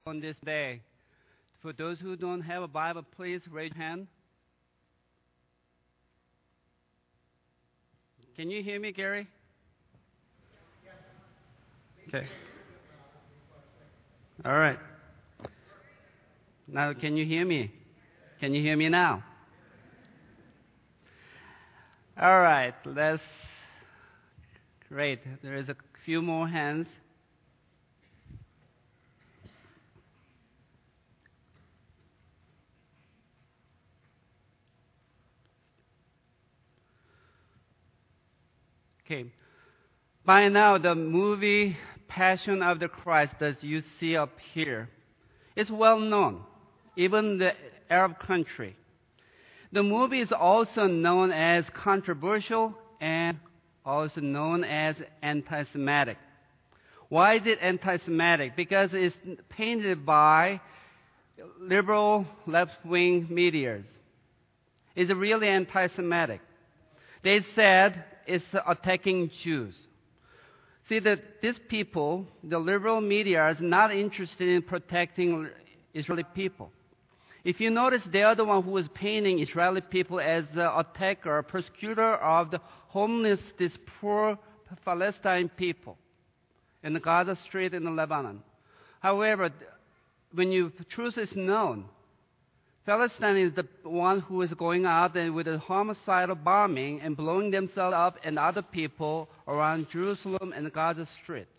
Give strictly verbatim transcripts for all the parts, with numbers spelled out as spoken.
on this day. For those who don't have a Bible, please raise your hand. Can you hear me, Gary? Okay. All right. Now, can you hear me? Can you hear me now? All right. Let's. Great. There is a few more hands. Okay. By now, the movie Passion of the Christ that you see up here is well known, even in the Arab country. The movie is also known as controversial and also known as anti-Semitic. Why is it anti-Semitic? Because it's painted by liberal left-wing medias. It's really anti-Semitic. They said it's attacking Jews. See, that these people, the liberal media, is not interested in protecting Israeli people. If you notice, they are the one who is painting Israeli people as the attacker, persecutor of the homeless, these poor Palestine people in the Gaza Strip in Lebanon. However, when you truth is known, Palestine is the one who is going out and with a homicidal bombing and blowing themselves up and other people around Jerusalem and the Gaza Strip.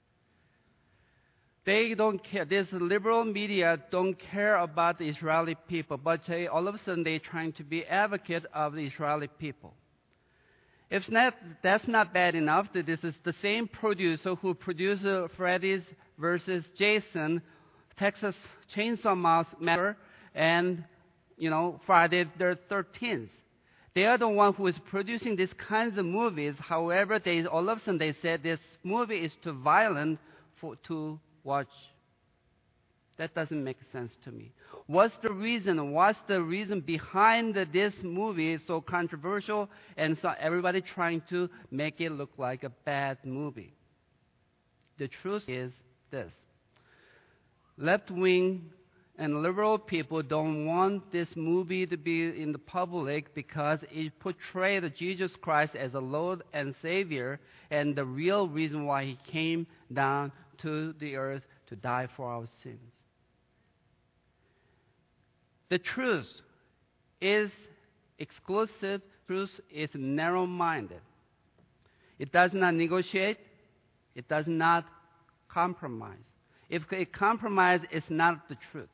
They don't care. This liberal media don't care about the Israeli people, but they, all of a sudden they're trying to be advocate of the Israeli people. If not, that's not bad enough. That this is the same producer who produced uh, Freddy's versus Jason, Texas Chainsaw Massacre, and, you know, Friday the thirteenth. They are the one who is producing these kinds of movies. However, they all of a sudden they said this movie is too violent for to watch. That doesn't make sense to me. What's the reason? What's the reason behind this movie is so controversial and so everybody trying to make it look like a bad movie? The truth is this: left-wing and liberal people don't want this movie to be in the public because it portrays Jesus Christ as a Lord and Savior and the real reason why He came down to the earth to die for our sins. The truth is exclusive. Truth is narrow-minded. It does not negotiate. It does not compromise. If it compromises, it's not the truth.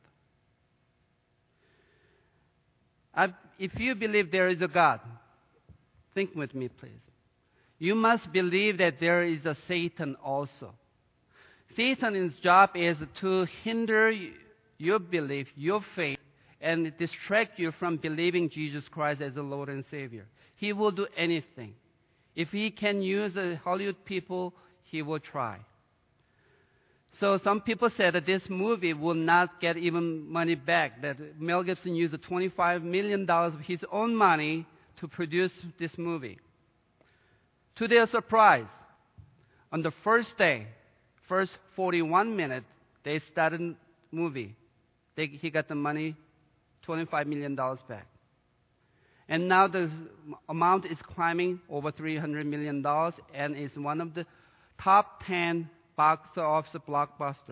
I, if you believe there is a God, think with me, please. You must believe that there is a Satan also. Satan's job is to hinder your belief, your faith, and distract you from believing Jesus Christ as the Lord and Savior. He will do anything. If he can use the Hollywood people, he will try. So some people said that this movie will not get even money back, that Mel Gibson used twenty-five million dollars of his own money to produce this movie. To their surprise, on the first day, first forty-one minutes, they started the movie. They, he got the money, twenty-five million dollars back. And now the amount is climbing over three hundred million dollars and is one of the top ten box office blockbuster.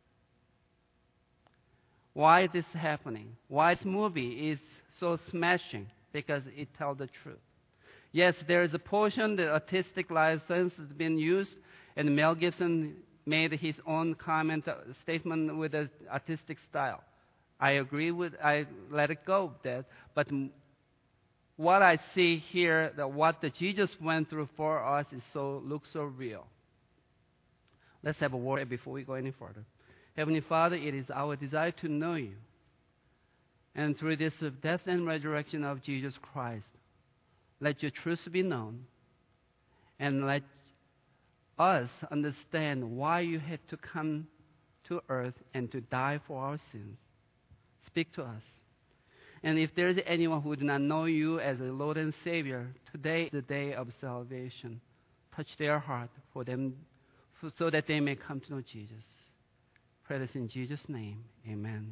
Why is this happening? Why this movie is so smashing? Because it tells the truth. Yes, there is a portion, the artistic license has been used, and Mel Gibson made his own comment, uh, statement with an artistic style. I agree with, I let it go with that. But m- what I see here, that what the Jesus went through for us is so, looks so real. Let's have a word before we go any further. Heavenly Father, it is our desire to know you. And through this death and resurrection of Jesus Christ, let your truth be known. And let us understand why you had to come to earth and to die for our sins. Speak to us. And if there is anyone who does not know you as a Lord and Savior, today is the day of salvation. Touch their heart for them, so that they may come to know Jesus. Pray this in Jesus' name. Amen.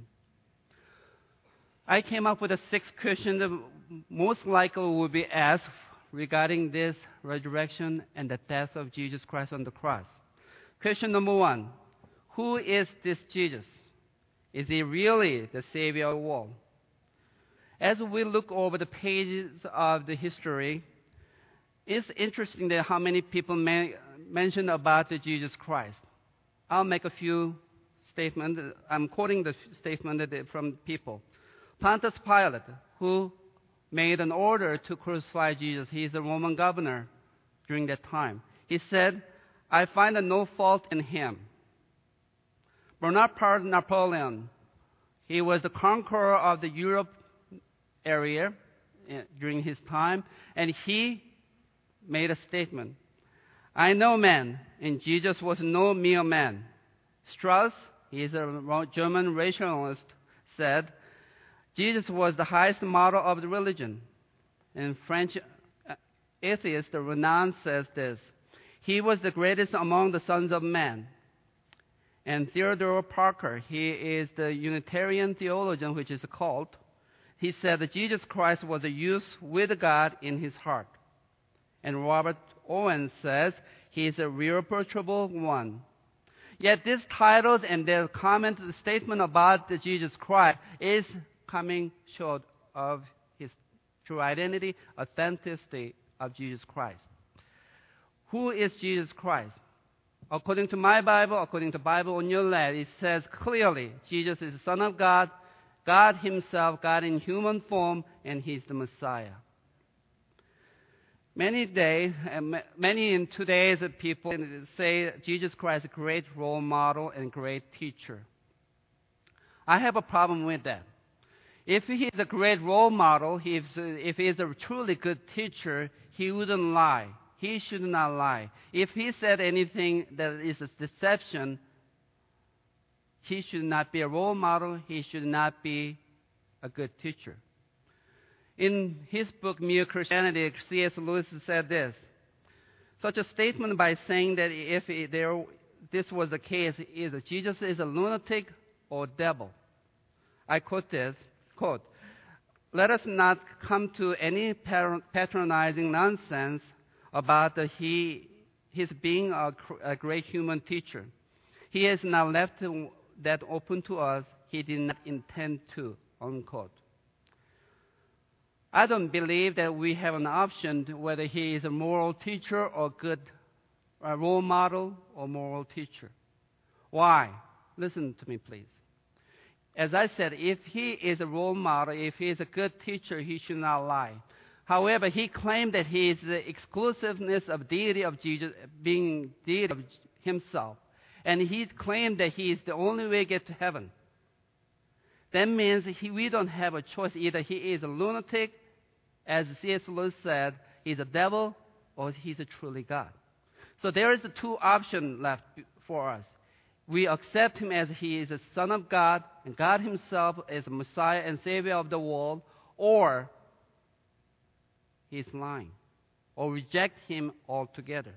I came up with a six questions that most likely will be asked regarding this resurrection and the death of Jesus Christ on the cross. Question number one, who is this Jesus? Is he really the Savior of the world? As we look over the pages of the history, it's interesting that how many people may, mention about the Jesus Christ. I'll make a few statements. I'm quoting the statement from people. Pontius Pilate, who made an order to crucify Jesus, he's a Roman governor during that time. He said, I find no fault in him. Bonaparte Napoleon, he was the conqueror of the Europe area during his time, and he made a statement. I know man, and Jesus was no mere man. Strauss, he is a German rationalist, said, Jesus was the highest model of the religion. And French atheist Renan says this, he was the greatest among the sons of man. And Theodore Parker, he is the Unitarian theologian, which is a cult. He said that Jesus Christ was a youth with God in his heart. And Robert Owen says he is a irreproachable one. Yet these titles and their comment, the statement about the Jesus Christ is coming short of his true identity, authenticity of Jesus Christ. Who is Jesus Christ? According to my Bible, according to Bible on your left, it says clearly Jesus is the Son of God, God himself, God in human form, and he's the Messiah. Many days, many in today's people say Jesus Christ is a great role model and great teacher. I have a problem with that. If he is a great role model, if, if he is a truly good teacher, he wouldn't lie. He should not lie. If he said anything that is a deception, he should not be a role model. He should not be a good teacher. In his book, Mere Christianity, C S Lewis said this. Such a statement by saying that if there, this was the case, either Jesus is a lunatic or devil. I quote this, quote, let us not come to any patronizing nonsense about the, he, his being a, a great human teacher. He has not left that open to us. He did not intend to, unquote. I don't believe that we have an option to whether he is a moral teacher or good a role model or moral teacher. Why? Listen to me, please. As I said, if he is a role model, if he is a good teacher, he should not lie. However, he claimed that he is the exclusiveness of deity of Jesus, being deity of himself. And he claimed that he is the only way to get to heaven. That means he, we don't have a choice. Either he is a lunatic, as C S Lewis said, he's a devil, or he's a truly God. So there is a two options left for us. We accept him as he is a Son of God, and God himself is a Messiah and Savior of the world, or he's lying, or reject him altogether.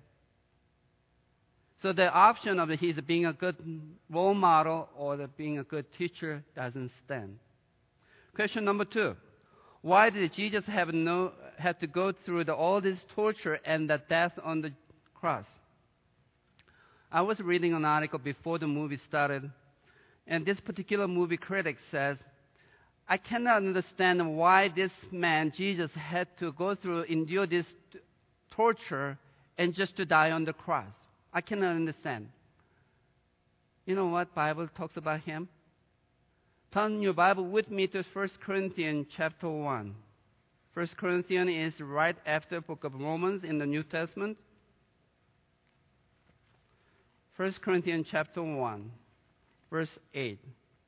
So the option of he's being a good role model or the being a good teacher doesn't stand. Question number two. Why did Jesus have, no, have to go through the, all this torture and the death on the cross? I was reading an article before the movie started, and this particular movie critic says, I cannot understand why this man, Jesus, had to go through, endure this t- torture and just to die on the cross. I cannot understand. You know what Bible talks about him? Turn your Bible with me to First Corinthians chapter one. First Corinthians is right after the book of Romans in the New Testament. First Corinthians chapter one, verse eight.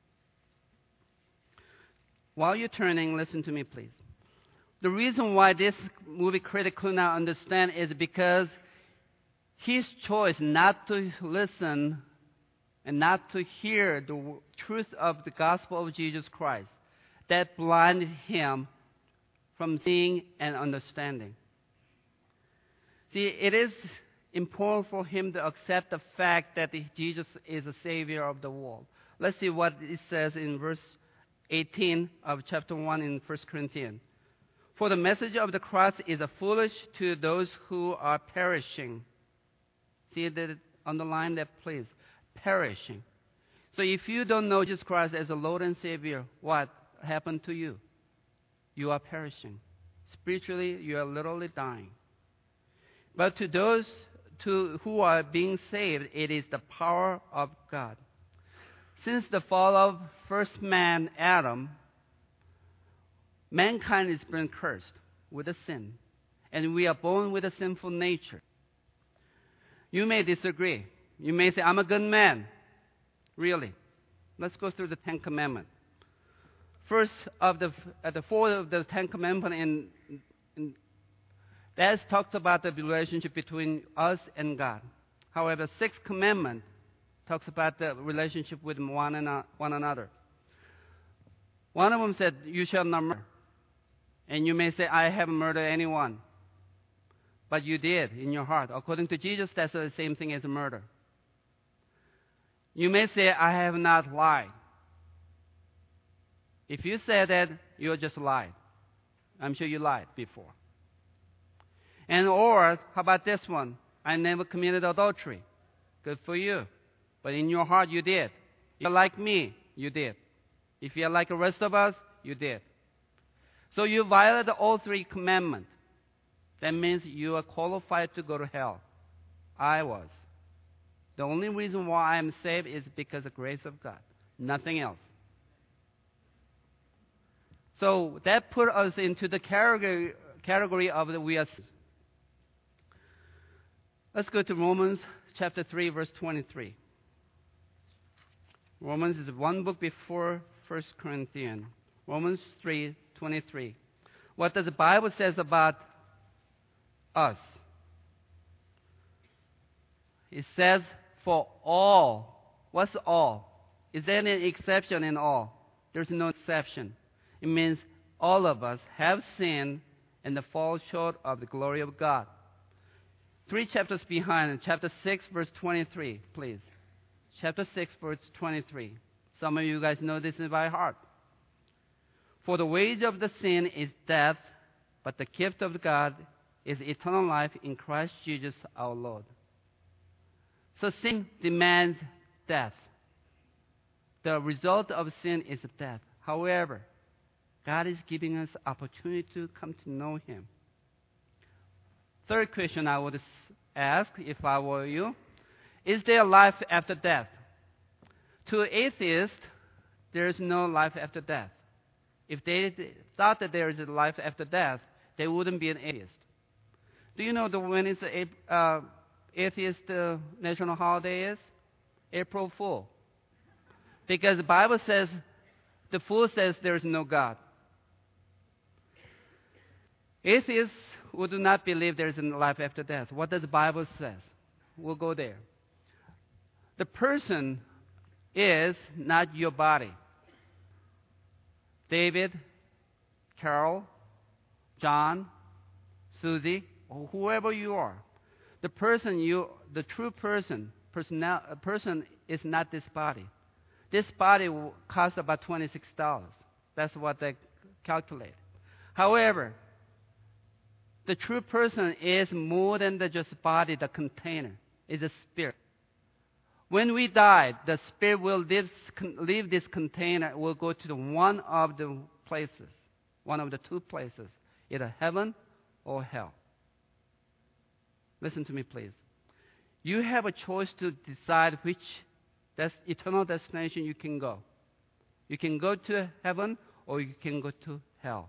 While you're turning, listen to me, please. The reason why this movie critic could not understand is because his choice not to listen and not to hear the truth of the gospel of Jesus Christ, that blinded him from seeing and understanding. See, it is important for him to accept the fact that Jesus is the Savior of the world. Let's see what it says in verse eighteen of chapter one in First Corinthians. For the message of the cross is a foolish to those who are perishing. See that underline that, please. Perishing. So if you don't know Jesus Christ as a Lord and Savior, what happened to you? You are perishing. Spiritually, you are literally dying. But to those to, who are being saved, it is the power of God. Since the fall of first man, Adam, mankind has been cursed with a sin, and we are born with a sinful nature. You may disagree. You may say, I'm a good man. Really? Let's go through the Ten Commandments. First of the, uh, the four of the Ten Commandments, in, in, that talks about the relationship between us and God. However, the Sixth Commandment talks about the relationship with one, and, one another. One of them said, you shall not murder. And you may say, I haven't murdered anyone. But you did in your heart. According to Jesus, that's the same thing as murder. You may say, I have not lied. If you say that, you just lied. I'm sure you lied before. And or, how about this one? I never committed adultery. Good for you. But in your heart, you did. If you're like me, you did. If you're like the rest of us, you did. So you violated all three commandments. That means you are qualified to go to hell. I was. The only reason why I am saved is because of the grace of God. Nothing else. So that put us into the category, category of the we are. Let's go to Romans chapter three, verse twenty-three. Romans is one book before First Corinthians. Romans three, twenty-three. What does the Bible says about us? It says, for all. What's all? Is there any exception in all? There's no exception. It means all of us have sinned and fall short of the glory of God. Three chapters behind, chapter six, verse twenty-three, please. Chapter six, verse twenty-three. Some of you guys know this by heart. For the wage of the sin is death, but the gift of God is eternal life in Christ Jesus our Lord. So sin demands death. The result of sin is death. However, God is giving us opportunity to come to know Him. Third question I would ask if I were you, is there life after death? To atheists, there is no life after death. If they thought that there is a life after death, they wouldn't be an atheist. Do you know the, when it's a uh, atheist uh, national holiday is? April Fool. Because the Bible says, the fool says there is no God. Atheists who do not believe there is a life after death. What does the Bible say? We'll go there. The person is not your body. David, Carol, John, Susie, or whoever you are. The person you, the true person, personnel, a person is not this body. This body will cost about twenty-six dollars. That's what they calculate. However, the true person is more than the just body, the container. It's a spirit. When we die, the spirit will leave, leave this container, will go to the one of the places, one of the two places, either heaven or hell. Listen to me, please. You have a choice to decide which des- eternal destination you can go. You can go to heaven or you can go to hell.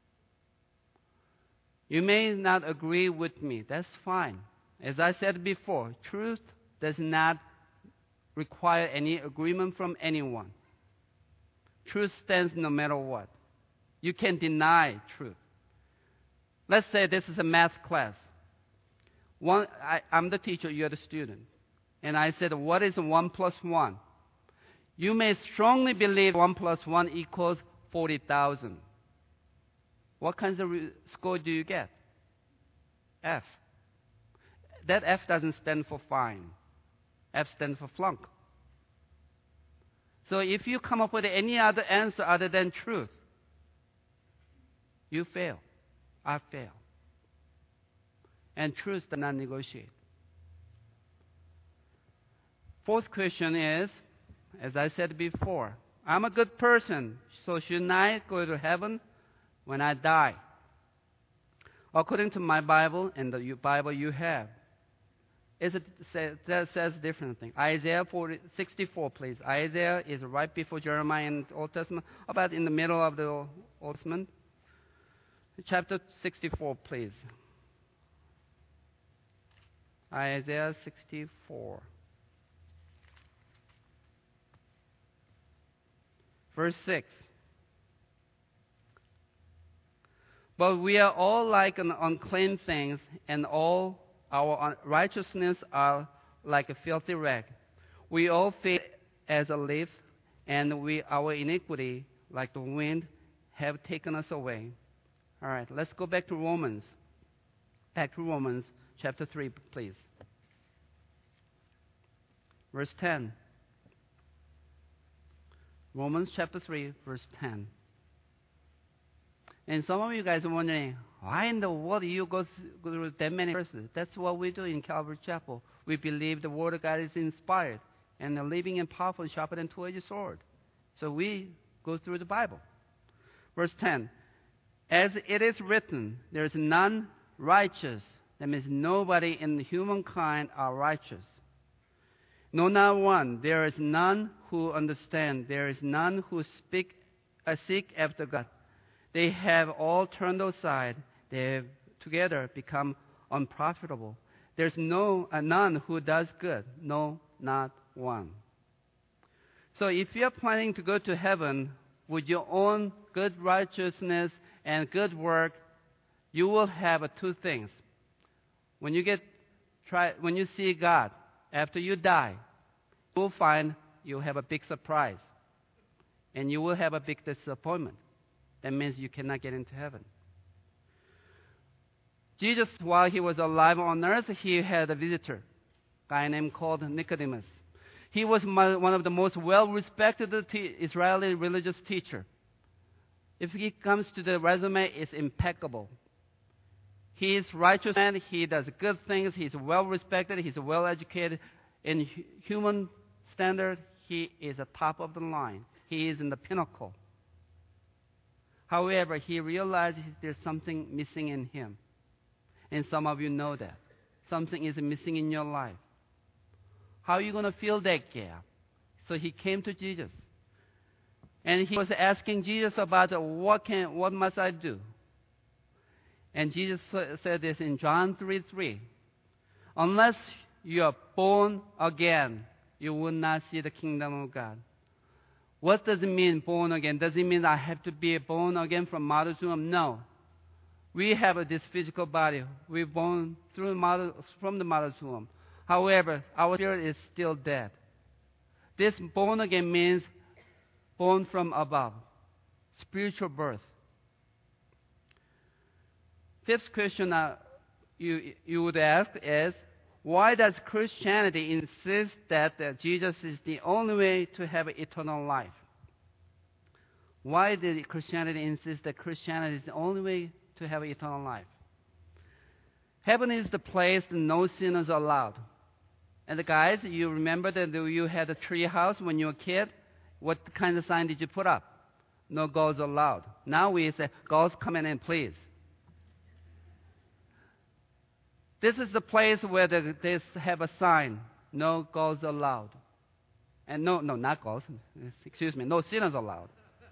You may not agree with me. That's fine. As I said before, truth does not require any agreement from anyone. Truth stands no matter what. You can deny truth. Let's say this is a math class. One, I, I'm the teacher, you're the student. And I said, what is one plus one? You may strongly believe one plus one equals forty thousand. What kinds of re- score do you get? F. That F doesn't stand for fine. F stands for flunk. So if you come up with any other answer other than truth, you fail. I fail. And truth does not negotiate. Fourth question is, as I said before, I'm a good person, so shouldn't I go to heaven when I die? According to my Bible and the Bible you have, it says, says different thing. Isaiah forty, sixty-four, please. Isaiah is right before Jeremiah in the Old Testament, about in the middle of the Old Testament. Chapter sixty-four, please. Isaiah sixty-four. Verse six. But we are all like an unclean things, and all our righteousness are like a filthy rag. We all fade as a leaf, and we our iniquity, like the wind, have taken us away. All right, let's go back to Romans. Back to Romans chapter three, please. Verse ten. Romans chapter three, verse ten. And some of you guys are wondering, why in the world do you go through that many verses? That's what we do in Calvary Chapel. We believe the Word of God is inspired and living and powerful and sharper than a two-edged sword. So we go through the Bible. Verse ten. As it is written, there is none righteous. That means nobody in humankind are righteous. No, not one. There is none who understand. There is none who speak, uh, seek after God. They have all turned aside. They have together become unprofitable. There's no uh, none who does good. No, not one. So if you're planning to go to heaven with your own good righteousness and good work, you will have uh, two things. When you get try, when you see God after you die, you will find you have a big surprise, and you will have a big disappointment. That means you cannot get into heaven. Jesus, while he was alive on earth, he had a visitor, a guy named called Nicodemus. He was one of the most well-respected Israeli religious teachers. If he comes to the resume, it's impeccable. He is righteous man. He does good things. He's well-respected. He's well-educated. In human standard, he is at top of the line. He is in the pinnacle. However, he realized there's something missing in him. And some of you know that. Something is missing in your life. How are you going to fill that gap? So he came to Jesus. And he was asking Jesus about what can, what must I do? And Jesus said this in John three three. Unless you are born again, you will not see the kingdom of God. What does it mean, born again? Does it mean I have to be born again from mother's womb? No. We have this physical body. We're born through mother, from the mother's womb. However, our spirit is still dead. This born again means born from above, spiritual birth. Fifth question uh, you, you would ask is, why does Christianity insist that uh, Jesus is the only way to have eternal life? Why did Christianity insist that Christianity is the only way to have eternal life? Heaven is the place that no sinners are allowed. And the guys, you remember that you had a tree house when you were a kid? What kind of sign did you put up? No girls allowed. Now we say, girls come in, please. This is the place where the, they have a sign, no girls allowed. And no, no, not girls, excuse me, no sinners allowed.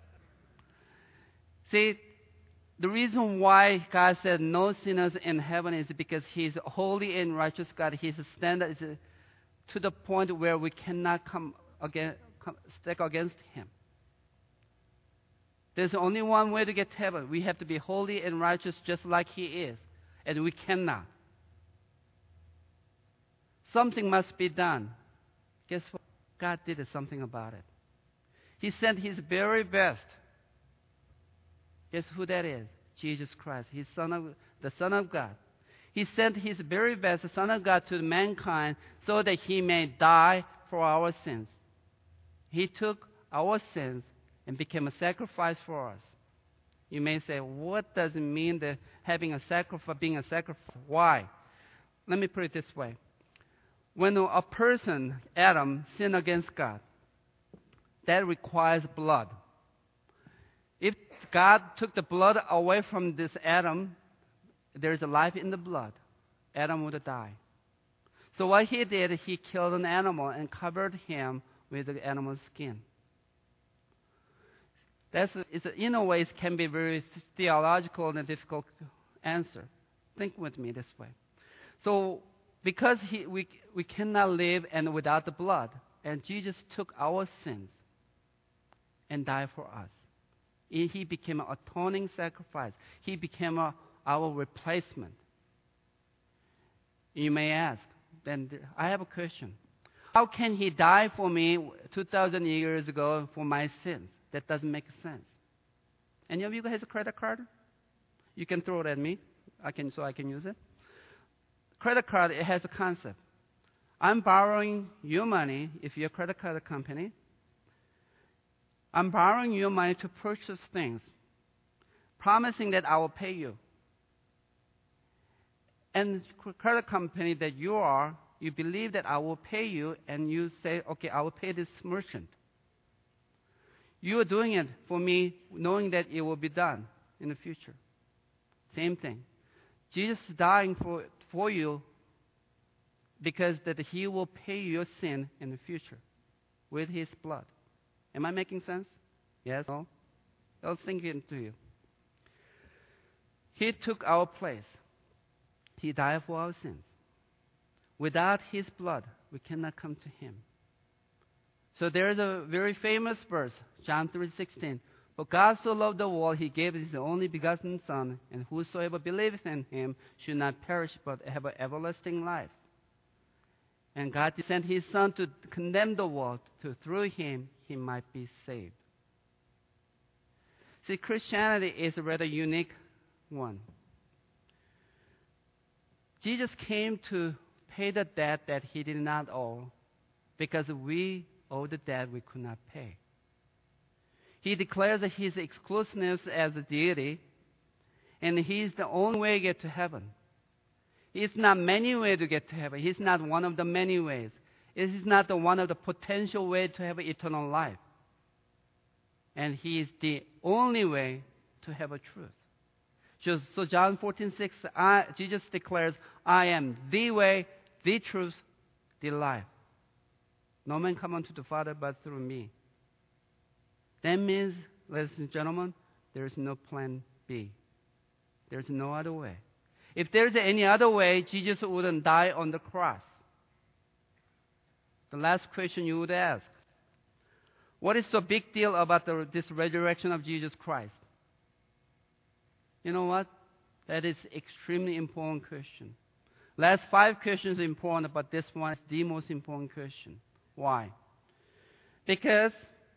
See, the reason why God said no sinners in heaven is because He's holy and righteous God. His standard is to the point where we cannot come against, come, stack against Him. There's only one way to get to heaven. We have to be holy and righteous just like He is. And we cannot. Something must be done. Guess what? God did something about it. He sent His very best. Guess who that is? Jesus Christ, His Son of, the Son of God. He sent His very best, the Son of God, to mankind so that He may die for our sins. He took our sins and became a sacrifice for us. You may say, what does it mean that having a sacrifice, being a sacrifice? Why? Let me put it this way. When a person, Adam, sinned against God, that requires blood. If God took the blood away from this Adam, there is a life in the blood. Adam would die. So what he did, he killed an animal and covered him with the animal's skin. That's, it's, in a way, it can be very theological and a difficult answer. Think with me this way. So, because he, we, we cannot live and without the blood, and Jesus took our sins and died for us. He, he became an atoning sacrifice. He became a, our replacement. You may ask, then I have a question. How can he die for me two thousand years ago for my sins? That doesn't make sense. Any of you guys have a credit card? You can throw it at me, I can, so I can use it. Credit card, it has a concept. I'm borrowing your money, if you're a credit card company. I'm borrowing your money to purchase things, promising that I will pay you. And credit company that you are, you believe that I will pay you, and you say, okay, I will pay this merchant. You are doing it for me, knowing that it will be done in the future. Same thing. Jesus is dying for, for you because that he will pay your sin in the future with his blood. Am I making sense? Yes? No? I'll sink into you. He took our place. He died for our sins. Without his blood, we cannot come to him. So there is a very famous verse, John three sixteen. For God so loved the world, he gave his only begotten Son, and whosoever believeth in him should not perish but have an everlasting life. And God sent his Son to condemn the world, to through him he might be saved. See, Christianity is a rather unique one. Jesus came to pay the debt that he did not owe because we owe the debt we could not pay. He declares his exclusiveness as a deity, and he's the only way to get to heaven. He's not many ways to get to heaven. He's not one of the many ways. It is not the one of the potential ways to have eternal life. And he is the only way to have a truth. So, so John fourteen six, I, Jesus declares, I am the way, the truth, the life. No man come unto the Father but through me. That means, ladies and gentlemen, there is no plan B. There's no other way. If there's any other way, Jesus wouldn't die on the cross. The last question you would ask, what is so big deal about the, this resurrection of Jesus Christ? You know what? That is extremely important question. Last five questions are important, but this one is the most important question. Why? Because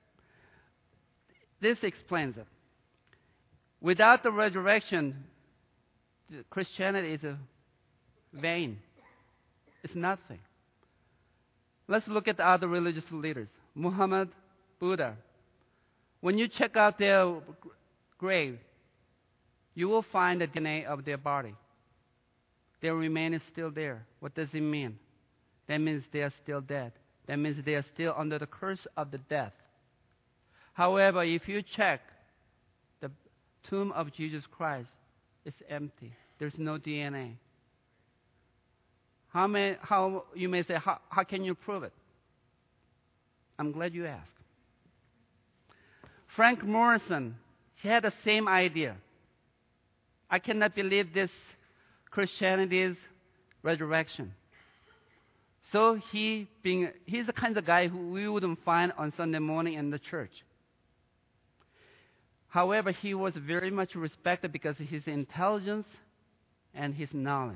this explains it. Without the resurrection, Christianity is a vain. It's nothing. Let's look at the other religious leaders. Muhammad, Buddha. When you check out their grave, you will find the D N A of their body. Their remain is still there. What does it mean? That means they are still dead. That means they are still under the curse of the death. However, if you check the tomb of Jesus Christ, it's empty. There's no D N A. How, may, how you may say, how, how can you prove it? I'm glad you asked. Frank Morrison, he had the same idea. I cannot believe this Christianity's resurrection. So he being he's the kind of guy who we wouldn't find on Sunday morning in the church. However, he was very much respected because of his intelligence and his knowledge.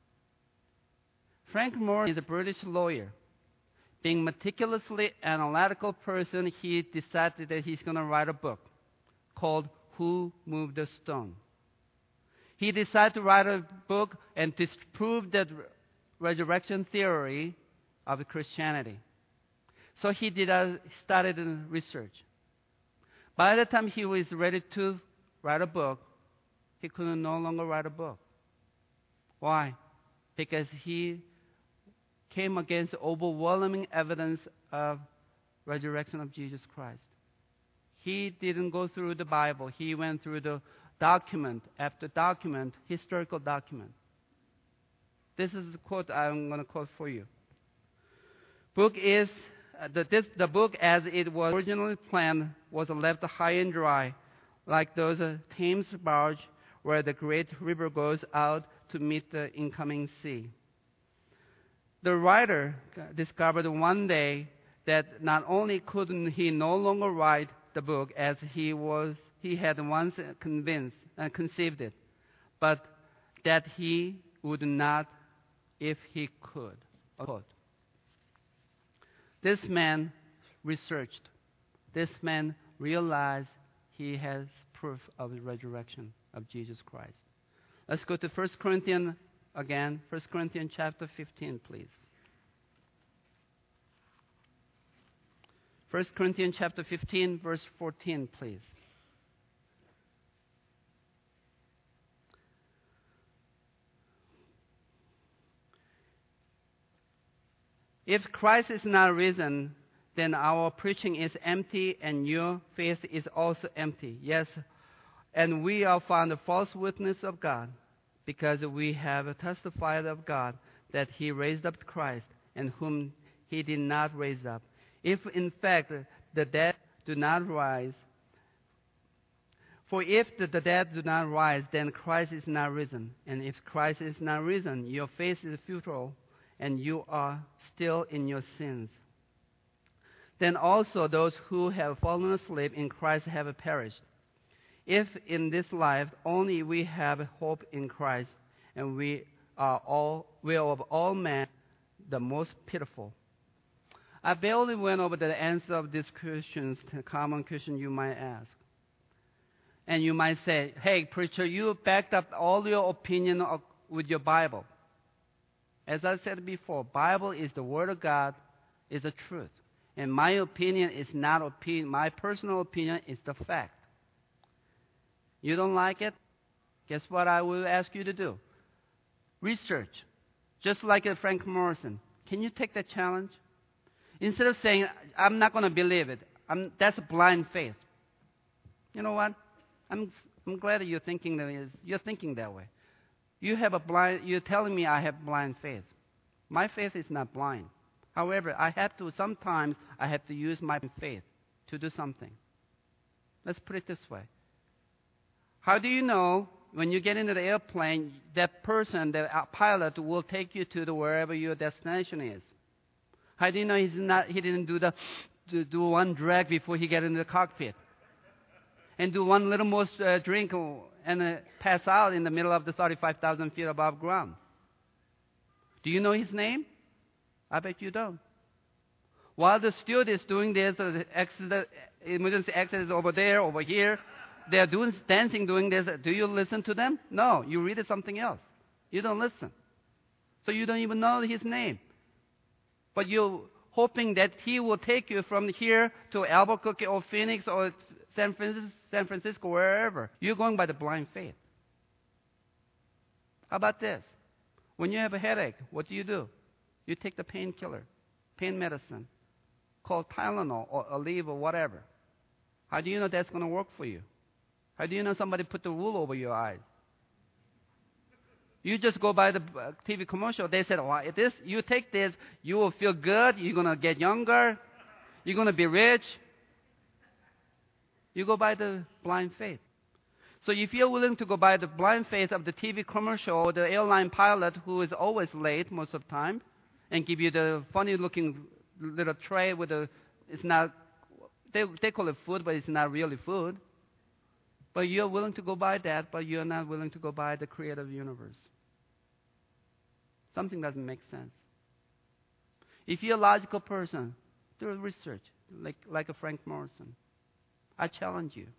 Frank Morrison is a British lawyer. Being a meticulously analytical person, he decided that he's going to write a book called Who Moved the Stone? He decided to write a book and disprove the resurrection theory of Christianity. So he did a, started research. By the time he was ready to write a book, he could no longer write a book. Why? Because he came against overwhelming evidence of resurrection of Jesus Christ. He didn't go through the Bible. He went through the document after document, historical document. This is the quote I'm going to quote for you. Book is uh, the, this, the book, as it was originally planned, was left high and dry, like those uh, Thames barge where the great river goes out to meet the incoming sea. The writer discovered one day that not only couldn't he no longer write the book as he was he had once convinced and uh, conceived it, but that he would not if he could. This man researched. This man realized he has proof of the resurrection of Jesus Christ. Let's go to First Corinthians again. First Corinthians chapter fifteen, please. First Corinthians chapter fifteen, verse fourteen, please. If Christ is not risen, then our preaching is empty and your faith is also empty. Yes, and we are found a false witness of God, because we have testified of God that he raised up Christ, and whom he did not raise up. If in fact the dead do not rise, for if the dead do not rise, then Christ is not risen. And if Christ is not risen, your faith is futile, and you are still in your sins. Then also those who have fallen asleep in Christ have perished. If in this life only we have hope in Christ, and we are all, we are of all men the most pitiful. I barely went over the answer of these questions, the common question you might ask. And you might say, hey, preacher, you backed up all your opinion of, with your Bible. As I said before, Bible is the Word of God, is the truth. And my opinion is not opinion. My personal opinion is the fact. You don't like it? Guess what I will ask you to do? Research. Just like Frank Morrison. Can you take that challenge? Instead of saying, I'm not going to believe it, I'm, that's blind faith. You know what? I'm, I'm glad that you're thinking that is, you're thinking that way. You have a blind, you're telling me I have blind faith. My faith is not blind. However, I have to, sometimes I have to use my faith to do something. Let's put it this way. How do you know when you get into the airplane, that person, the pilot, will take you to the wherever your destination is? How do you know he's not, he didn't do the do, do one drag before he get into the cockpit? And do one little more uh, drink and uh, pass out in the middle of the thirty-five thousand feet above ground? Do you know his name? I bet you don't. While the steward is doing this, uh, the exit, emergency exit is over there, over here. They're doing dancing, doing this. Do you listen to them? No, you read something else. You don't listen. So you don't even know his name. But you're hoping that he will take you from here to Albuquerque or Phoenix or San Francisco, San Francisco, wherever. You're going by the blind faith. How about this? When you have a headache, what do you do? You take the painkiller, pain medicine, called Tylenol or Aleve or whatever. How do you know that's going to work for you? How do you know somebody put the wool over your eyes? You just go by the T V commercial. They said, well, if this, you take this, you will feel good. You're going to get younger. You're going to be rich. You go by the blind faith. So if you're willing to go by the blind faith of the T V commercial or the airline pilot who is always late most of the time and give you the funny-looking little tray with a, it's not, they, they call it food, but it's not really food. But you're willing to go by that, but you're not willing to go by the creator of the universe. Something doesn't make sense. If you're a logical person, do research, like, like a Frank Morrison. I challenge you.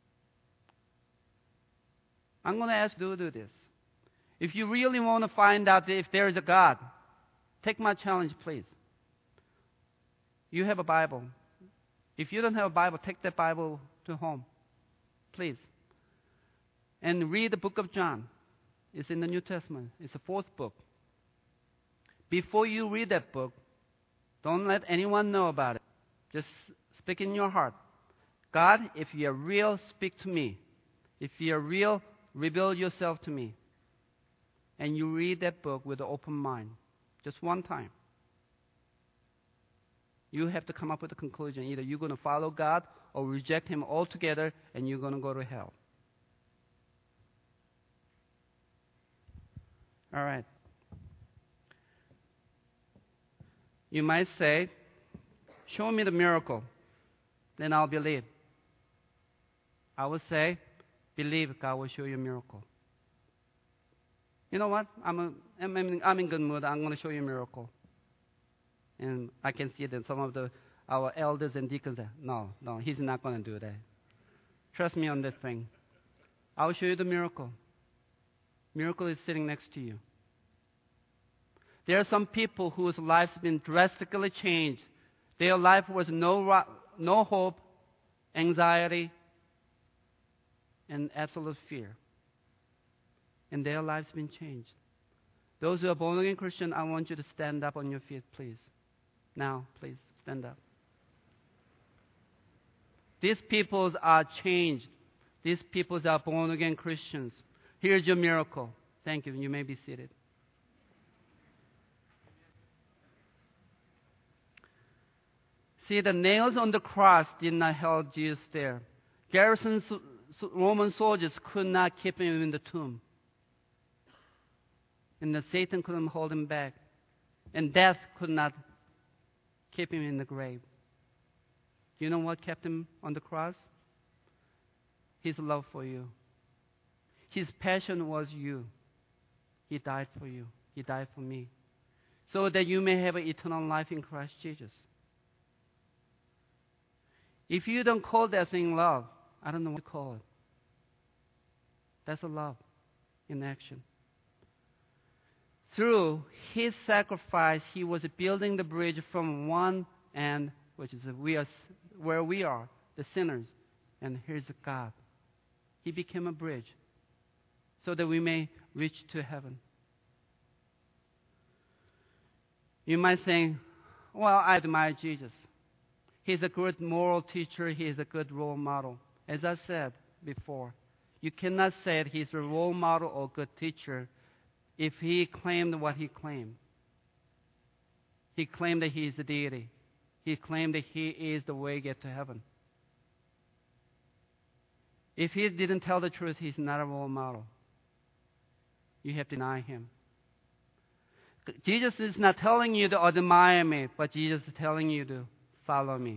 I'm going to ask you to do this. If you really want to find out if there is a God, take my challenge, please. You have a Bible. If you don't have a Bible, take that Bible to home, please. And read the book of John. It's in the New Testament. It's the fourth book. Before you read that book, don't let anyone know about it. Just speak in your heart. God, if you're real, speak to me. If you're real, reveal yourself to me. And you read that book with an open mind. Just one time. You have to come up with a conclusion. Either you're going to follow God or reject Him altogether, and you're going to go to hell. All right. You might say, show me the miracle, then I'll believe. I would say, believe God will show you a miracle. You know what? I'm, a, I'm, in, I'm in good mood. I'm going to show you a miracle. And I can see that some of the our elders and deacons say, no, no, he's not going to do that. Trust me on that thing. I'll show you the miracle. Miracle is sitting next to you. There are some people whose lives have been drastically changed. Their life was no, no hope, anxiety, and absolute fear. And their lives have been changed. Those who are born-again Christian, I want you to stand up on your feet, please. Now, please, stand up. These peoples are changed. These peoples are born-again Christians. Here's your miracle. Thank you. You may be seated. See, the nails on the cross did not hold Jesus there. Garrison Roman soldiers could not keep him in the tomb. And the Satan couldn't hold him back. And death could not keep him in the grave. Do you know what kept him on the cross? His love for you. His passion was you. He died for you. He died for me. So that you may have eternal life in Christ Jesus. If you don't call that thing love, I don't know what to call it. That's a love in action. Through His sacrifice, He was building the bridge from one end, which is we are, where we are, the sinners, and here's God. He became a bridge so that we may reach to heaven. You might think, well, I admire Jesus. He's a good moral teacher. He is a good role model. As I said before, you cannot say that he's a role model or good teacher if he claimed what he claimed. He claimed that he is the deity. He claimed that he is the way to get to heaven. If he didn't tell the truth, he's not a role model. You have to deny him. Jesus is not telling you to admire me, but Jesus is telling you to follow me.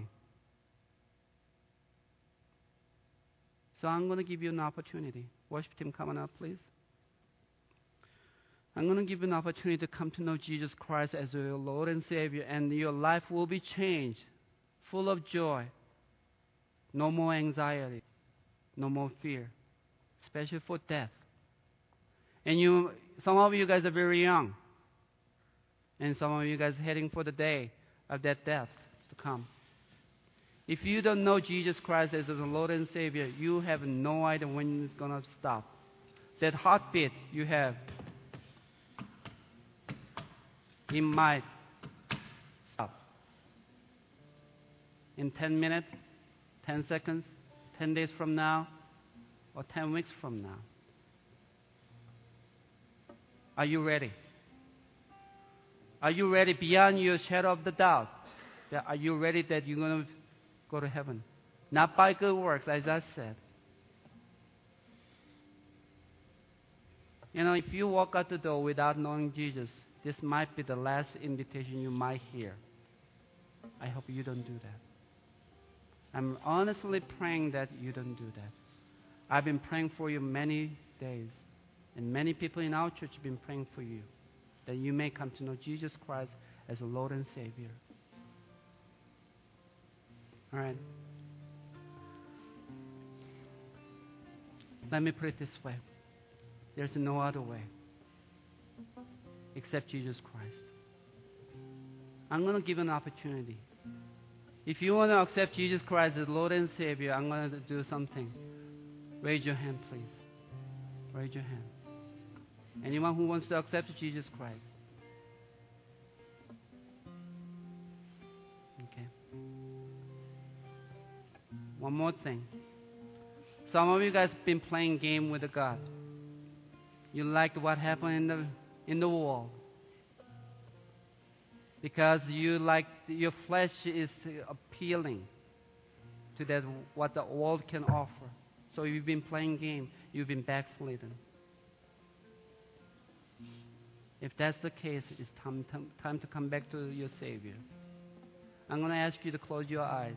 So I'm going to give you an opportunity. Worship team, come on up, please. I'm going to give you an opportunity to come to know Jesus Christ as your Lord and Savior, and your life will be changed, full of joy. No more anxiety, no more fear, especially for death. And you, some of you guys are very young, and some of you guys are heading for the day of that death to come. If you don't know Jesus Christ as the Lord and Savior, you have no idea when it's going to stop. That heartbeat you have, it might stop. In ten minutes, ten seconds, ten days from now, or ten weeks from now. Are you ready? Are you ready beyond your shadow of the doubt? Are you ready that you're going to go to heaven? Not by good works, as I said. You know, if you walk out the door without knowing Jesus, this might be the last invitation you might hear. I hope you don't do that. I'm honestly praying that you don't do that. I've been praying for you many days, and many people in our church have been praying for you, that you may come to know Jesus Christ as a Lord and Savior. All right. Let me put it this way. There's no other way except Jesus Christ. I'm going to give an opportunity. If you want to accept Jesus Christ as Lord and Savior, I'm going to do something. Raise your hand, please. Raise your hand. Anyone who wants to accept Jesus Christ? Okay. One more thing. Some of you guys have been playing game with God. You liked what happened in the in the world because you like your flesh is appealing to that what the world can offer. So you've been playing game. You've been backslidden. If that's the case, it's time, time, time to come back to your Savior. I'm going to ask you to close your eyes.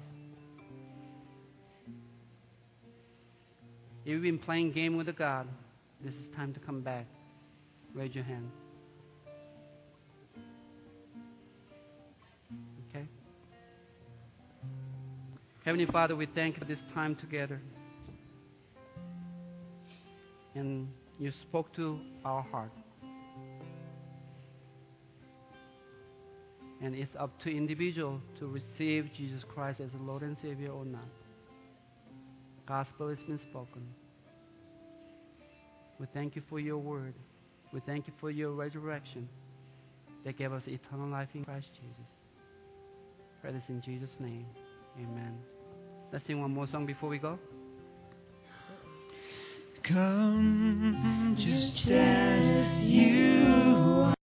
If you've been playing game with God, this is time to come back. Raise your hand. Okay? Heavenly Father, we thank you for this time together. And you spoke to our heart. And it's up to individual to receive Jesus Christ as a Lord and Savior or not. Gospel has been spoken. We thank you for your word. We thank you for your resurrection that gave us eternal life in Christ Jesus. Pray this in Jesus' name. Amen. Let's sing one more song before we go. Come just as you